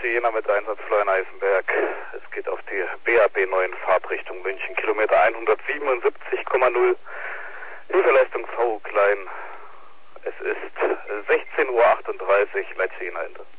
Jena mit Einsatz Florian Eisenberg. Es geht auf die BAB 9 Fahrtrichtung München, Kilometer 177,0. Hilfeleistung V klein. Es ist 16:38 Uhr, letzte Jena Ende.